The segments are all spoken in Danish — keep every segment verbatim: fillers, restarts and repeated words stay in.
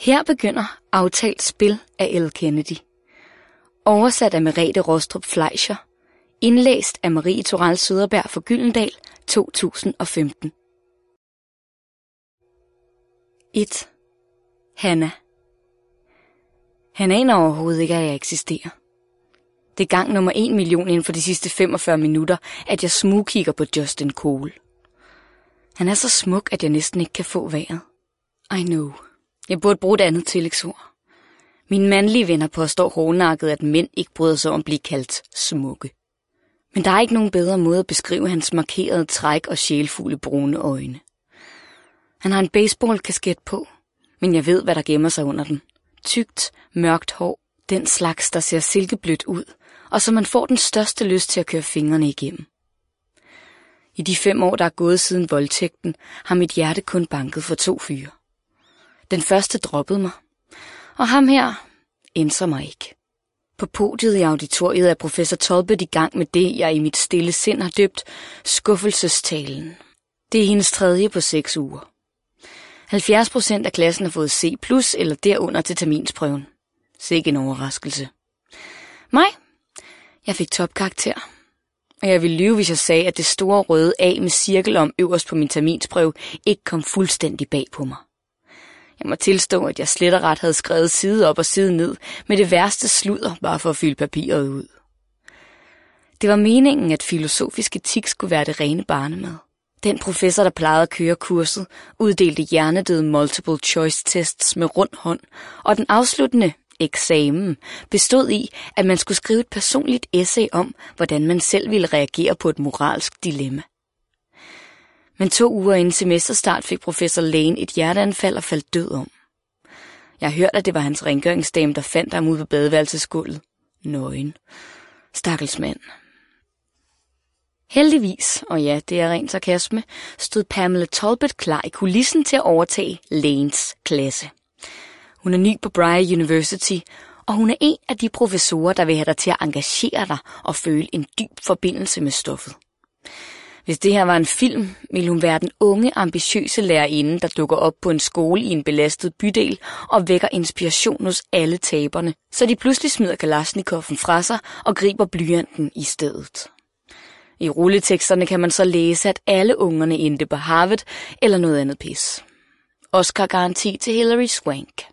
Her begynder Aftalt spil af Elle Kennedy. Oversat af Merete Rostrup Fleischer. Indlæst af Marie Toral Søderberg for Gyldendal to tusind og femten. et. Hanna. Han aner overhovedet ikke, at jeg eksisterer. Det er gang nummer en million inden for de sidste femogfyrre minutter, at jeg smugkigger på Justin Cole. Han er så smuk, at jeg næsten ikke kan få vejret. I know. Jeg burde bruge et andet tillægsord. Mine mandlige venner påstår hårdnakket, at mænd ikke bryder sig om at blive kaldt smukke. Men der er ikke nogen bedre måde at beskrive hans markerede træk og sjælfulde brune øjne. Han har en baseballkasket på, men jeg ved, hvad der gemmer sig under den. Tykt, mørkt hår, den slags, der ser silkeblødt ud, og som man får den største lyst til at køre fingrene igennem. I de fem år, der er gået siden voldtægten, har mit hjerte kun banket for to fyre. Den første droppede mig, og ham her ændrer mig ikke. På podiet i auditoriet er professor Talbot i gang med det, jeg i mit stille sind har døbt skuffelsestalen. Det er hendes tredje på seks uger. halvfjerds procent af klassen har fået C plus eller derunder til terminsprøven. Sikke en overraskelse. Mig? Jeg fik topkarakter. Og jeg ville lyve, hvis jeg sagde, at det store røde A med cirkel om øverst på min terminsprøve ikke kom fuldstændig bag på mig. Jeg må tilstå, at jeg slet og ret havde skrevet side op og side ned med det værste sludder, bare for at fylde papiret ud. Det var meningen, at filosofisk etik skulle være det rene barnemad. Den professor, der plejede at køre kurset, uddelte hjernedøde multiple choice tests med rund hånd, og den afsluttende eksamen bestod i, at man skulle skrive et personligt essay om, hvordan man selv ville reagere på et moralsk dilemma. Men to uger inden semesterstart fik professor Lane et hjerteanfald og faldt død om. Jeg har hørt, at det var hans rengøringsdame, der fandt ham ude på badeværelsesgulvet. Nøgen. Stakkels mand. Heldigvis, og ja, det er ren sarkasme, stod Pamela Talbot klar i kulissen til at overtage Lanes klasse. Hun er ny på Breyer University, og hun er en af de professorer, der vil have dig til at engagere dig og føle en dyb forbindelse med stoffet. Hvis det her var en film, ville hun være den unge, ambitiøse lærerinde, der dukker op på en skole i en belastet bydel og vækker inspiration hos alle taberne, så de pludselig smider Kalashnikov'en fra sig og griber blyanten i stedet. I rulleteksterne kan man så læse, at alle ungerne endte på Harvard eller noget andet pis. Oscar-garanti til Hilary Swank.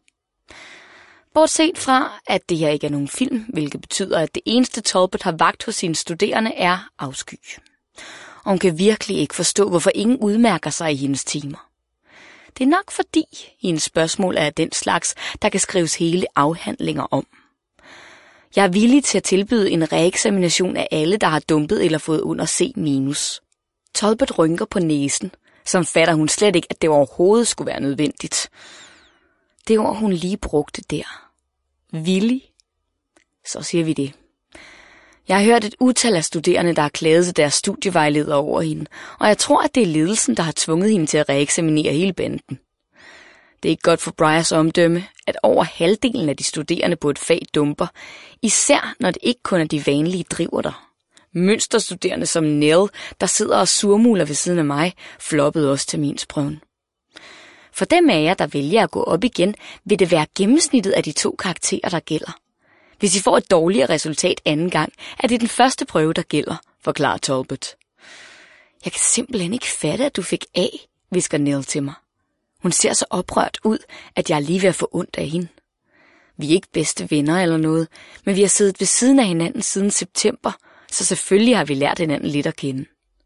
Bortset fra, at det her ikke er nogen film, hvilket betyder, at det eneste Talbot har vagt hos sine studerende er afsky. Og hun kan virkelig ikke forstå, hvorfor ingen udmærker sig i hendes timer. Det er nok fordi, hendes spørgsmål er den slags, der kan skrives hele afhandlinger om. Jeg er villig til at tilbyde en reeksamination af alle, der har dumpet eller fået under C minus. Talbot rynker på næsen, som fatter hun slet ikke, at det overhovedet skulle være nødvendigt. Det ord, hun lige brugte der. Villig? Så siger vi det. Jeg har hørt et utal af studerende, der har klaget til deres studievejleder over hende, og jeg tror, at det er ledelsen, der har tvunget hende til at reeksaminere hele banden. Det er ikke godt for Breyers omdømme, at over halvdelen af de studerende på et fag dumper, især når det ikke kun er de vanlige driver der. Mønsterstuderende som Nell, der sidder og surmuler ved siden af mig, floppede også terminsprøven. For dem af jer, der vælger at gå op igen, vil det være gennemsnittet af de to karakterer, der gælder. Hvis I får et dårligere resultat anden gang, er det den første prøve, der gælder, forklarer Talbot. Jeg kan simpelthen ikke fatte, at du fik A, hvisker Nell til mig. Hun ser så oprørt ud, at jeg er lige ved at få ondt af hende. Vi er ikke bedste venner eller noget, men vi har siddet ved siden af hinanden siden september, så selvfølgelig har vi lært hinanden lidt at kende.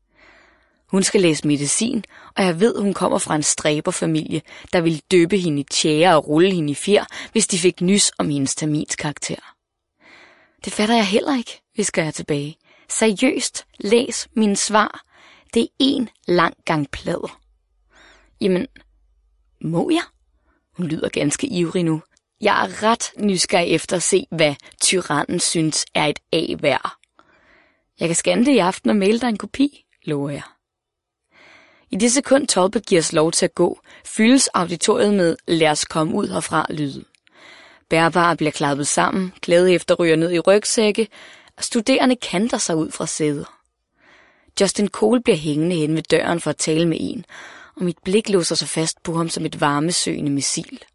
Hun skal læse medicin, og jeg ved, hun kommer fra en stræberfamilie, der ville døbe hende i tjære og rulle hende i fjer, hvis de fik nys om hendes terminskarakter. Det fatter jeg heller ikke, hvisker jeg tilbage. Seriøst, læs mine svar. Det er en lang gang plader. Jamen, må jeg? Hun lyder ganske ivrig nu. Jeg er ret nysgerrig efter at se, hvad tyrannen synes er et A værd. Jeg kan scanne det i aften og maile dig en kopi, lover jeg. I det sekund Talbot giver os lov til at gå, fyldes auditoriet med lad os komme ud herfra lyde. Bærbare bliver klappet sammen, klædehæfter ryger ned i rygsække, og studerende kanter sig ud fra sæder. Justin Cole bliver hængende hen ved døren for at tale med en, og mit blik låser sig fast på ham som et varmesøgende missil.